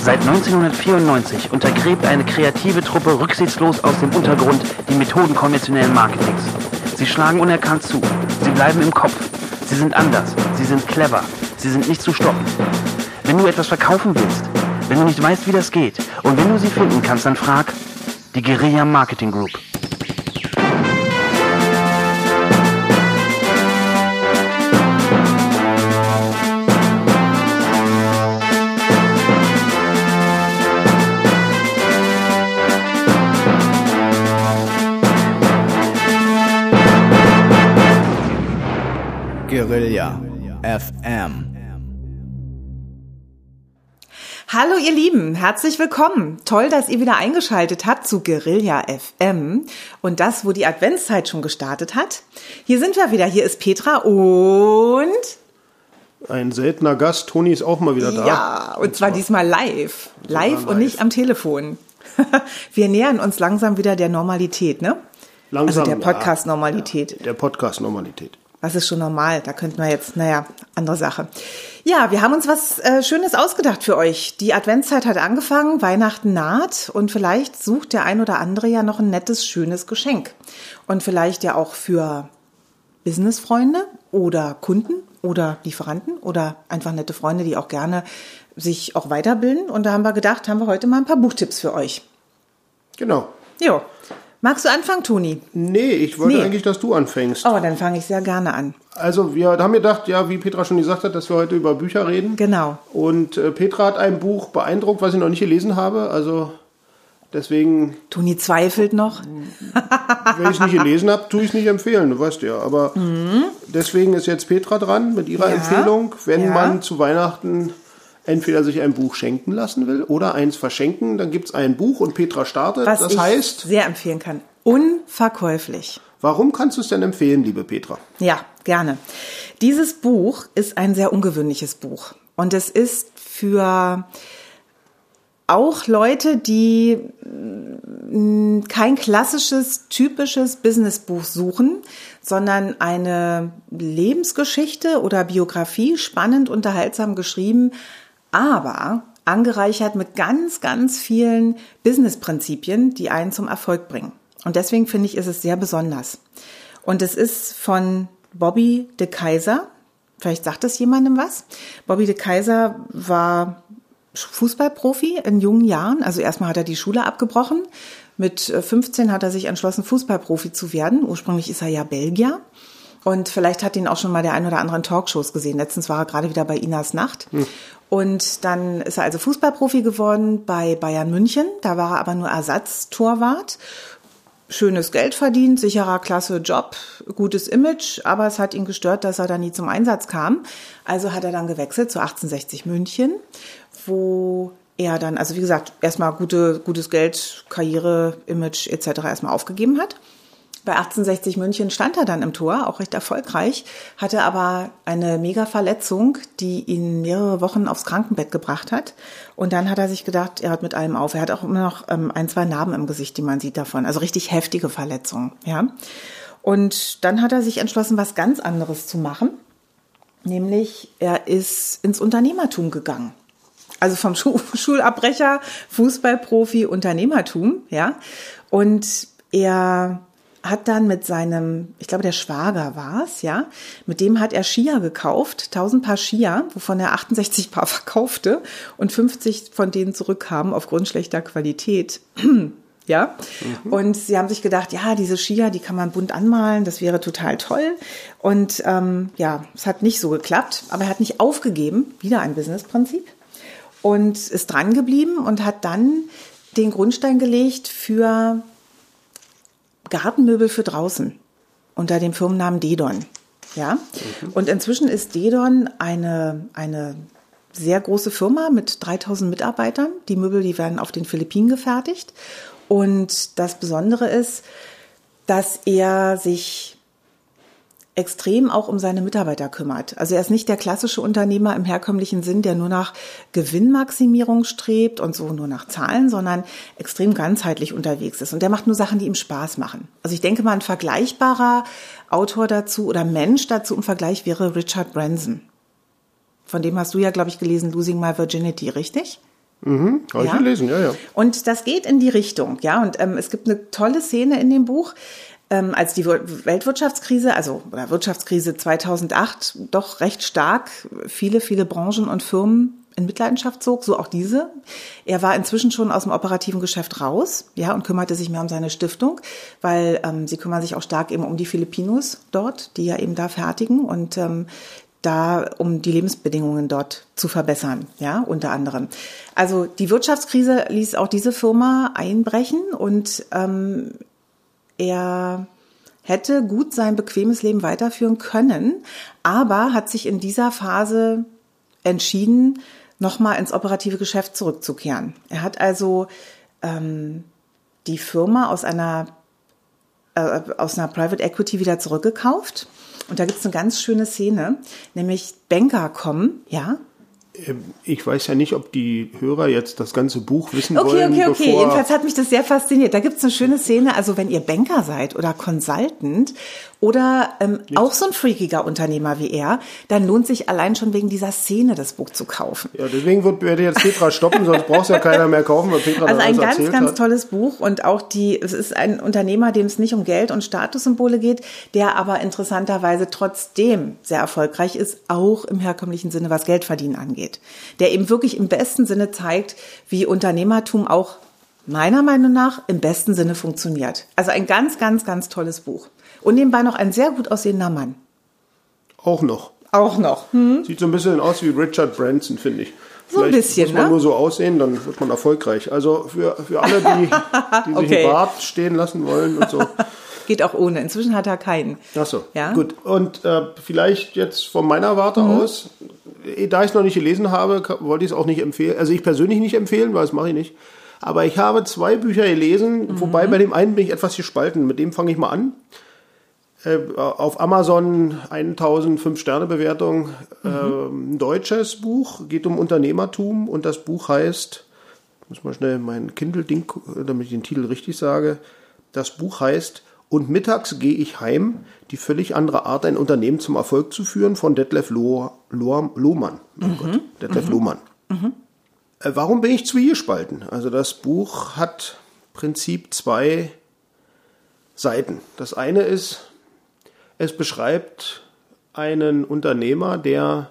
Seit 1994 untergräbt eine kreative Truppe rücksichtslos aus dem Untergrund die Methoden konventionellen Marketings. Sie schlagen unerkannt zu. Sie bleiben im Kopf. Sie sind anders. Sie sind clever. Sie sind nicht zu stoppen. Wenn du etwas verkaufen willst, wenn du nicht weißt, wie das geht und wenn du sie finden kannst, dann frag die Guerilla Marketing Group. Guerilla FM. Hallo ihr Lieben, herzlich willkommen. Toll, dass ihr wieder eingeschaltet habt zu Guerilla FM und das, wo die Adventszeit schon gestartet hat. Hier sind wir wieder, hier ist Petra und... Ein seltener Gast, Toni ist auch mal wieder da. Ja, und zwar diesmal live. Live und nicht am Telefon. Wir nähern uns langsam wieder der Normalität, ne? Langsam, also der Podcast-Normalität. Ja, der Podcast-Normalität. Was ist schon normal? Da könnten wir jetzt, andere Sache. Ja, wir haben uns was Schönes ausgedacht für euch. Die Adventszeit hat angefangen, Weihnachten naht und vielleicht sucht der ein oder andere ja noch ein nettes, schönes Geschenk. Und vielleicht ja auch für Businessfreunde oder Kunden oder Lieferanten oder einfach nette Freunde, die auch gerne sich auch weiterbilden. Und da haben wir gedacht, haben wir heute mal ein paar Buchtipps für euch. Genau. Jo. Magst du anfangen, Toni? Nee, ich wollte eigentlich, dass du anfängst. Oh, dann fange ich sehr gerne an. Also wir haben gedacht, ja, wie Petra schon gesagt hat, dass wir heute über Bücher reden. Genau. Und Petra hat ein Buch beeindruckt, was ich noch nicht gelesen habe. Also deswegen... Toni zweifelt noch. Wenn ich es nicht gelesen habe, tue ich es nicht empfehlen, du weißt ja. Aber deswegen ist jetzt Petra dran mit ihrer Empfehlung, wenn man zu Weihnachten entweder sich ein Buch schenken lassen will oder eins verschenken, dann gibt es ein Buch und Petra startet. Was das ich heißt, sehr empfehlen kann. Unverkäuflich. Warum kannst du es denn empfehlen, liebe Petra? Ja, gerne. Dieses Buch ist ein sehr ungewöhnliches Buch. Und es ist für auch Leute, die kein klassisches, typisches Businessbuch suchen, sondern eine Lebensgeschichte oder Biografie, spannend, unterhaltsam geschrieben, aber angereichert mit ganz, ganz vielen Businessprinzipien, die einen zum Erfolg bringen. Und deswegen finde ich, ist es sehr besonders. Und es ist von Bobby de Keyser. Vielleicht sagt es jemandem was. Bobby de Keyser war Fußballprofi in jungen Jahren. Also erstmal hat er die Schule abgebrochen. Mit 15 hat er sich entschlossen, Fußballprofi zu werden. Ursprünglich ist er ja Belgier. Und vielleicht hat ihn auch schon mal der ein oder andere in Talkshows gesehen. Letztens war er gerade wieder bei Inas Nacht. Und dann ist er also Fußballprofi geworden bei Bayern München. Da war er aber nur Ersatztorwart. Schönes Geld verdient, sicherer, klasse Job, gutes Image. Aber es hat ihn gestört, dass er da nie zum Einsatz kam. Also hat er dann gewechselt zu 1860 München, wo er dann, also wie gesagt, erstmal gutes Geld, Karriere, Image etc. erstmal aufgegeben hat. Bei 1860 München stand er dann im Tor, auch recht erfolgreich, hatte aber eine mega Verletzung, die ihn mehrere Wochen aufs Krankenbett gebracht hat. Und dann hat er sich gedacht, er hört mit allem auf. Er hat auch immer noch ein, zwei Narben im Gesicht, die man sieht davon. Also richtig heftige Verletzungen, ja. Und dann hat er sich entschlossen, was ganz anderes zu machen. Nämlich, er ist ins Unternehmertum gegangen. Also vom Schulabbrecher, Fußballprofi, Unternehmertum, ja. Und er hat dann mit seinem, ich glaube der Schwager war es, ja, mit dem hat er Skier gekauft, 1000 Paar Skier, wovon er 68 Paar verkaufte und 50 von denen zurückkamen aufgrund schlechter Qualität. Ja, und sie haben sich gedacht, ja, diese Skier, die kann man bunt anmalen, das wäre total toll. Und es hat nicht so geklappt, aber er hat nicht aufgegeben, wieder ein Businessprinzip, und ist dran geblieben und hat dann den Grundstein gelegt für Gartenmöbel für draußen unter dem Firmennamen Dedon. Ja? Und inzwischen ist Dedon eine sehr große Firma mit 3000 Mitarbeitern. Die Möbel, die werden auf den Philippinen gefertigt. Und das Besondere ist, dass er sich extrem auch um seine Mitarbeiter kümmert. Also er ist nicht der klassische Unternehmer im herkömmlichen Sinn, der nur nach Gewinnmaximierung strebt und so nur nach Zahlen, sondern extrem ganzheitlich unterwegs ist. Und der macht nur Sachen, die ihm Spaß machen. Also ich denke mal, ein vergleichbarer Autor dazu oder Mensch dazu im Vergleich wäre Richard Branson. Von dem hast du ja, glaube ich, gelesen, Losing My Virginity, richtig? Habe ich gelesen, ja. Und das geht in die Richtung, ja. Und es gibt eine tolle Szene in dem Buch, als die Weltwirtschaftskrise, oder Wirtschaftskrise 2008 doch recht stark viele Branchen und Firmen in Mitleidenschaft zog, so auch diese. Er war inzwischen schon aus dem operativen Geschäft raus, ja, und kümmerte sich mehr um seine Stiftung, weil sie kümmern sich auch stark eben um die Filipinos dort, die ja eben da fertigen und da, um die Lebensbedingungen dort zu verbessern, ja, unter anderem. Also die Wirtschaftskrise ließ auch diese Firma einbrechen und er hätte gut sein bequemes Leben weiterführen können, aber hat sich in dieser Phase entschieden, nochmal ins operative Geschäft zurückzukehren. Er hat also die Firma aus einer Private Equity wieder zurückgekauft. Und da gibt es eine ganz schöne Szene, nämlich Banker kommen, ja. Ich weiß ja nicht, ob die Hörer jetzt das ganze Buch wissen wollen. Okay. Jedenfalls hat mich das sehr fasziniert. Da gibt es eine schöne Szene, also wenn ihr Banker seid oder Consultant oder auch so ein freakiger Unternehmer wie er, dann lohnt sich allein schon wegen dieser Szene das Buch zu kaufen. Ja, deswegen werde jetzt Petra stoppen, sonst braucht es ja keiner mehr kaufen, weil Petra also dann alles ein ganz hat. tolles Buch und auch es ist ein Unternehmer, dem es nicht um Geld und Statussymbole geht, der aber interessanterweise trotzdem sehr erfolgreich ist, auch im herkömmlichen Sinne, was Geldverdienen angeht. Der eben wirklich im besten Sinne zeigt, wie Unternehmertum auch meiner Meinung nach im besten Sinne funktioniert. Also ein ganz, ganz, ganz tolles Buch. Und nebenbei noch ein sehr gut aussehender Mann. Auch noch. Hm? Sieht so ein bisschen aus wie Richard Branson, finde ich. So ein bisschen, muss man nur so aussehen, dann wird man erfolgreich. Also für alle, die sich einen Bart stehen lassen wollen und so. Geht auch ohne. Inzwischen hat er keinen. Ach so, ja? Gut. Und vielleicht jetzt von meiner Warte aus, da ich es noch nicht gelesen habe, wollte ich es auch nicht empfehlen. Also ich persönlich nicht empfehlen, weil das mache ich nicht. Aber ich habe 2 Bücher gelesen, wobei bei dem einen bin ich etwas gespalten. Mit dem fange ich mal an. Auf Amazon 1000 5-Sterne-Bewertung. Ein deutsches Buch, geht um Unternehmertum und das Buch heißt, ich muss mal schnell mein Kindle-Ding, damit ich den Titel richtig sage. Das Buch heißt Und mittags gehe ich heim, die völlig andere Art, ein Unternehmen zum Erfolg zu führen, von Detlef Lohmann. Detlef Lohmann. Warum bin ich zwiegespalten? Also das Buch hat im Prinzip 2 Seiten. Das eine ist, es beschreibt einen Unternehmer, der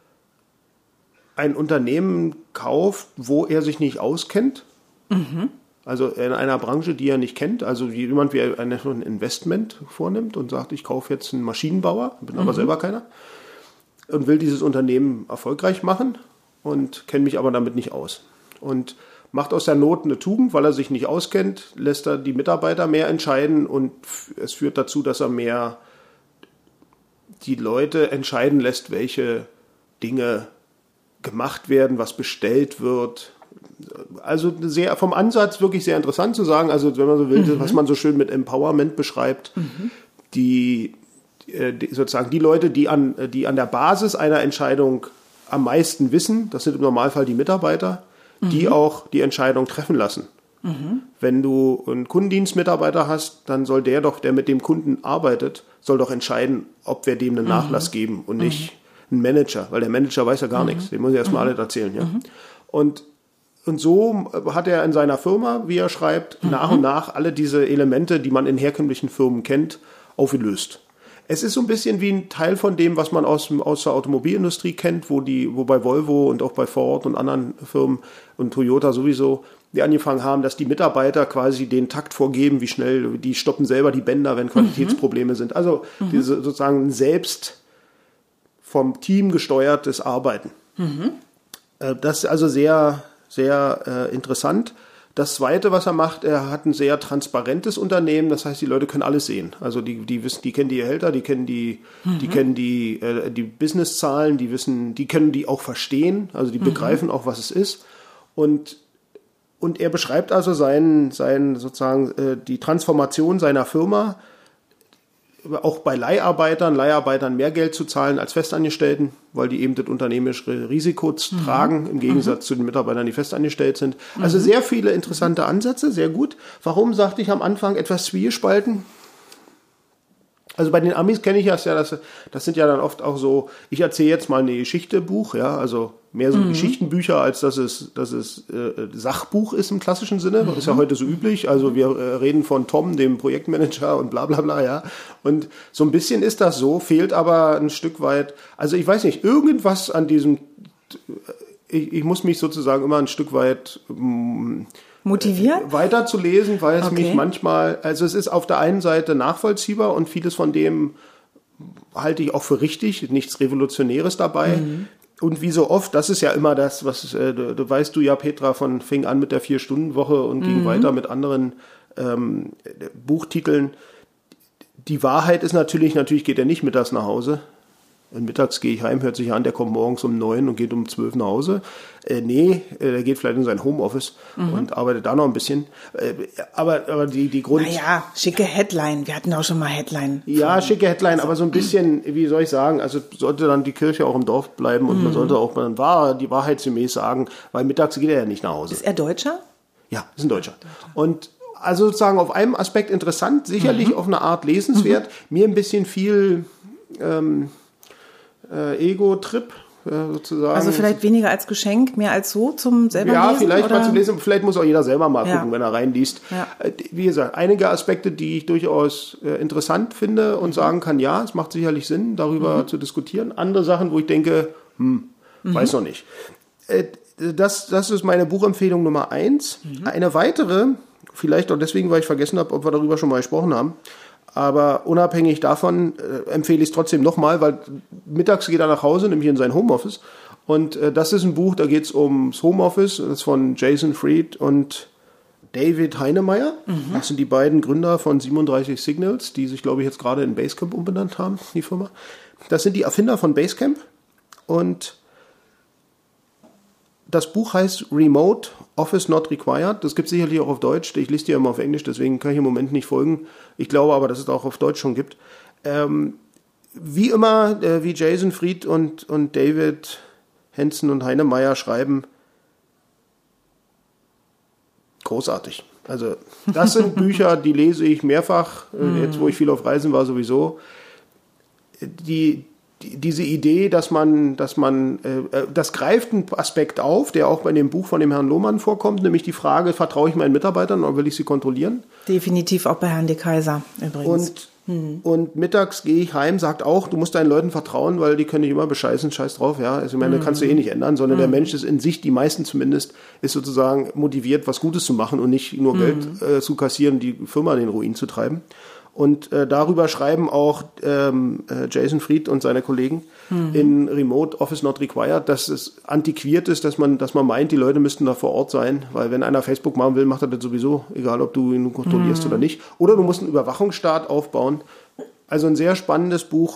ein Unternehmen kauft, wo er sich nicht auskennt. Also in einer Branche, die er nicht kennt. Also jemand, wie ein Investment vornimmt und sagt, ich kaufe jetzt einen Maschinenbauer, bin aber selber keiner, und will dieses Unternehmen erfolgreich machen und kenne mich aber damit nicht aus. Und macht aus der Not eine Tugend, weil er sich nicht auskennt, lässt er die Mitarbeiter mehr entscheiden und es führt dazu, dass er mehr die Leute entscheiden lässt, welche Dinge gemacht werden, was bestellt wird. Also sehr vom Ansatz wirklich sehr interessant zu sagen, also wenn man so will, was man so schön mit Empowerment beschreibt, die sozusagen die Leute, die an der Basis einer Entscheidung am meisten wissen, das sind im Normalfall die Mitarbeiter, die auch die Entscheidung treffen lassen. Wenn du einen Kundendienstmitarbeiter hast, dann soll der mit dem Kunden arbeitet, soll doch entscheiden, ob wir dem einen Nachlass geben und nicht ein Manager, weil der Manager weiß ja gar nichts, dem muss ich erstmal alles erzählen. Ja? Und so hat er in seiner Firma, wie er schreibt, nach und nach alle diese Elemente, die man in herkömmlichen Firmen kennt, aufgelöst. Es ist so ein bisschen wie ein Teil von dem, was man aus der Automobilindustrie kennt, wo bei Volvo und auch bei Ford und anderen Firmen und Toyota sowieso, die angefangen haben, dass die Mitarbeiter quasi den Takt vorgeben, wie schnell, die stoppen selber die Bänder, wenn Qualitätsprobleme sind. Also diese sozusagen selbst vom Team gesteuertes Arbeiten. Das ist also sehr, sehr interessant. Das Zweite, was er macht, er hat ein sehr transparentes Unternehmen, das heißt, die Leute können alles sehen. Also die wissen, die kennen die Gehälter, die kennen die Businesszahlen, die können die auch verstehen, also die begreifen auch, was es ist. Und er beschreibt also sozusagen die Transformation seiner Firma, auch bei Leiharbeitern mehr Geld zu zahlen als Festangestellten, weil die eben das unternehmerische Risiko tragen, im Gegensatz zu den Mitarbeitern, die festangestellt sind. Also sehr viele interessante Ansätze, sehr gut. Warum, sagte ich am Anfang, etwas zwiegespalten? Also bei den Amis kenne ich das ja, das sind ja dann oft auch so, ich erzähle jetzt mal eine Geschichte-Buch, ja, also mehr so Geschichtenbücher, als dass es Sachbuch ist im klassischen Sinne. Das ist ja heute so üblich. Also wir reden von Tom, dem Projektmanager und bla bla bla, ja. Und so ein bisschen ist das so, fehlt aber ein Stück weit, also ich weiß nicht, irgendwas an diesem, ich muss mich sozusagen immer ein Stück weit motivieren? Weiter zu lesen, weil es mich manchmal, also es ist auf der einen Seite nachvollziehbar und vieles von dem halte ich auch für richtig, nichts Revolutionäres dabei. Und wie so oft, das ist ja immer das, was du weißt du ja, Petra, fing an mit der 4-Stunden-Woche und ging weiter mit anderen Buchtiteln. Die Wahrheit ist natürlich geht er nicht mittags nach Hause. Und mittags gehe ich heim, hört sich an, der kommt morgens um 9 und geht um 12 nach Hause. Der geht vielleicht in sein Homeoffice und arbeitet da noch ein bisschen. Aber die Grund... Naja, schicke Headline. Wir hatten auch schon mal Headline. Ja, schicke Headline, aber so ein bisschen, wie soll ich sagen, also sollte dann die Kirche auch im Dorf bleiben und man sollte auch die wahrheitsgemäß sagen, weil mittags geht er ja nicht nach Hause. Ist er Deutscher? Ja, ist ein Deutscher. Und also sozusagen auf einem Aspekt interessant, sicherlich auf eine Art lesenswert, mir ein bisschen viel... Ego-Trip, sozusagen. Also vielleicht weniger als Geschenk, mehr als so zum selber lesen? Ja, vielleicht oder? mal zum Lesen. Vielleicht muss auch jeder selber mal gucken, wenn er reinliest. Ja. Wie gesagt, einige Aspekte, die ich durchaus interessant finde und sagen kann, ja, es macht sicherlich Sinn, darüber zu diskutieren. Andere Sachen, wo ich denke, weiß noch nicht. Das ist meine Buchempfehlung Nummer 1. Eine weitere, vielleicht auch deswegen, weil ich vergessen habe, ob wir darüber schon mal gesprochen haben, aber unabhängig davon empfehle ich es trotzdem nochmal, weil mittags geht er nach Hause, nämlich in sein Homeoffice. Und das ist ein Buch, da geht es ums Homeoffice. Das ist von Jason Fried und David Heinemeier. Das sind die beiden Gründer von 37 Signals, die sich, glaube ich, jetzt gerade in Basecamp umbenannt haben, die Firma. Das sind die Erfinder von Basecamp. Und das Buch heißt Remote Office Not Required. Das gibt es sicherlich auch auf Deutsch. Ich lese die ja immer auf Englisch, deswegen kann ich im Moment nicht folgen. Ich glaube aber, dass es auch auf Deutsch schon gibt. Wie immer, wie Jason Fried und David Henson und Heinemeier schreiben, großartig. Also das sind Bücher, die lese ich mehrfach, jetzt wo ich viel auf Reisen war sowieso. Diese Idee, dass das greift einen Aspekt auf, der auch bei dem Buch von dem Herrn Lohmann vorkommt, nämlich die Frage, vertraue ich meinen Mitarbeitern oder will ich sie kontrollieren? Definitiv auch bei Herrn de Keyser übrigens. Und mittags gehe ich heim, sagt auch, du musst deinen Leuten vertrauen, weil die können dich immer bescheißen, scheiß drauf, ja. Also ich meine, kannst du eh nicht ändern, sondern der Mensch ist in sich, die meisten zumindest, ist sozusagen motiviert, was Gutes zu machen und nicht nur Geld zu kassieren, die Firma in den Ruin zu treiben. Und darüber schreiben auch Jason Fried und seine Kollegen in Remote Office Not Required, dass es antiquiert ist, dass man meint, die Leute müssten da vor Ort sein, weil wenn einer Facebook machen will, macht er das sowieso, egal ob du ihn kontrollierst oder nicht. Oder du musst einen Überwachungsstaat aufbauen. Also ein sehr spannendes Buch.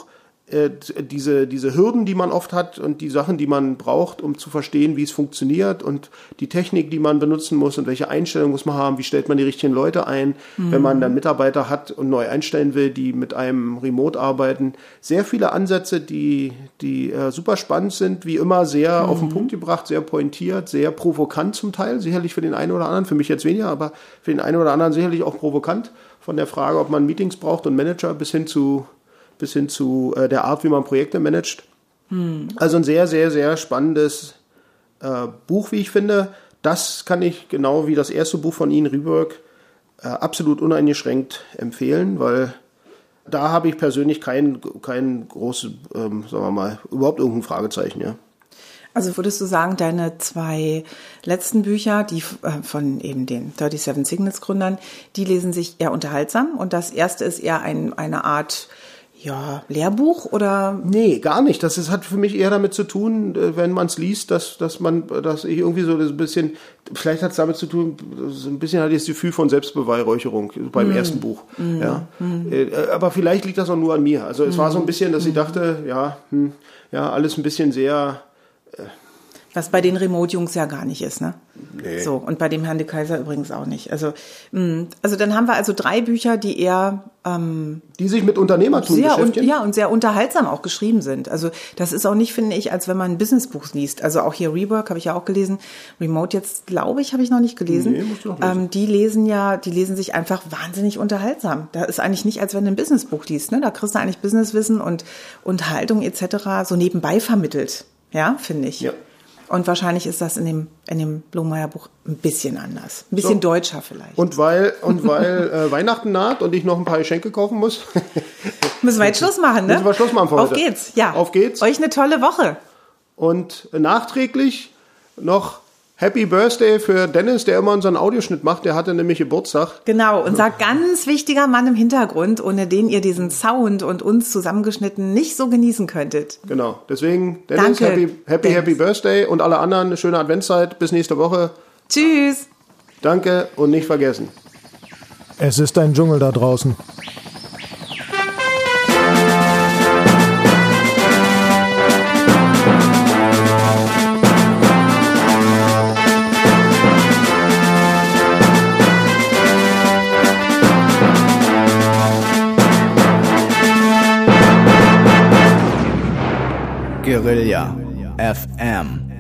Diese Hürden, die man oft hat und die Sachen, die man braucht, um zu verstehen, wie es funktioniert und die Technik, die man benutzen muss und welche Einstellungen muss man haben, wie stellt man die richtigen Leute ein, wenn man dann Mitarbeiter hat und neu einstellen will, die mit einem Remote arbeiten. Sehr viele Ansätze, die super spannend sind, wie immer sehr auf den Punkt gebracht, sehr pointiert, sehr provokant zum Teil, sicherlich für den einen oder anderen, für mich jetzt weniger, aber für den einen oder anderen sicherlich auch provokant, von der Frage, ob man Meetings braucht und Manager bis hin zu der Art, wie man Projekte managt. Also ein sehr, sehr, sehr spannendes Buch, wie ich finde. Das kann ich, genau wie das erste Buch von Ihnen, Rework, absolut uneingeschränkt empfehlen, weil da habe ich persönlich kein großes, sagen wir mal, überhaupt irgendein Fragezeichen, ja. Also würdest du sagen, deine 2 letzten Bücher, die von eben den 37 Signals Gründern, die lesen sich eher unterhaltsam und das erste ist eher eine Art Lehrbuch oder? Nee, gar nicht. Das hat für mich eher damit zu tun, wenn man es liest, dass ich irgendwie so ein bisschen, vielleicht hat es damit zu tun, so ein bisschen hatte ich das Gefühl von Selbstbeweihräucherung beim ersten Buch. Ja. Aber vielleicht liegt das auch nur an mir. Also es war so ein bisschen, dass ich dachte, alles ein bisschen sehr... Was bei den Remote-Jungs ja gar nicht ist, ne? Nee. So, und bei dem Herrn de Keyser übrigens auch nicht. Also dann haben wir 3 Bücher, die eher die sich mit Unternehmertum beschäftigen. Und sehr unterhaltsam auch geschrieben sind. Also das ist auch nicht, finde ich, als wenn man ein Businessbuch liest. Also auch hier Rework habe ich ja auch gelesen. Remote jetzt, glaube ich, habe ich noch nicht gelesen. Nee, musst du noch lesen. Die lesen sich einfach wahnsinnig unterhaltsam. Da ist eigentlich nicht, als wenn du ein Businessbuch liest, ne? Da kriegst du eigentlich Businesswissen und Haltung etc. so nebenbei vermittelt. Ja, finde ich. Ja. Und wahrscheinlich ist das in dem Blomeyer-Buch ein bisschen anders. Ein bisschen deutscher vielleicht. Und weil Weihnachten naht und ich noch ein paar Geschenke kaufen muss. Müssen wir jetzt Schluss machen, ne? Müssen wir Schluss machen für heute. Auf geht's, ja. Auf geht's. Euch eine tolle Woche. Und nachträglich noch Happy Birthday für Dennis, der immer unseren Audioschnitt macht. Der hatte nämlich Geburtstag. Genau, unser ganz wichtiger Mann im Hintergrund, ohne den ihr diesen Sound und uns zusammengeschnitten nicht so genießen könntet. Genau, deswegen Dennis, Danke, Happy Birthday und alle anderen eine schöne Adventszeit. Bis nächste Woche. Tschüss. Danke und nicht vergessen. Es ist ein Dschungel da draußen. Guerilla FM.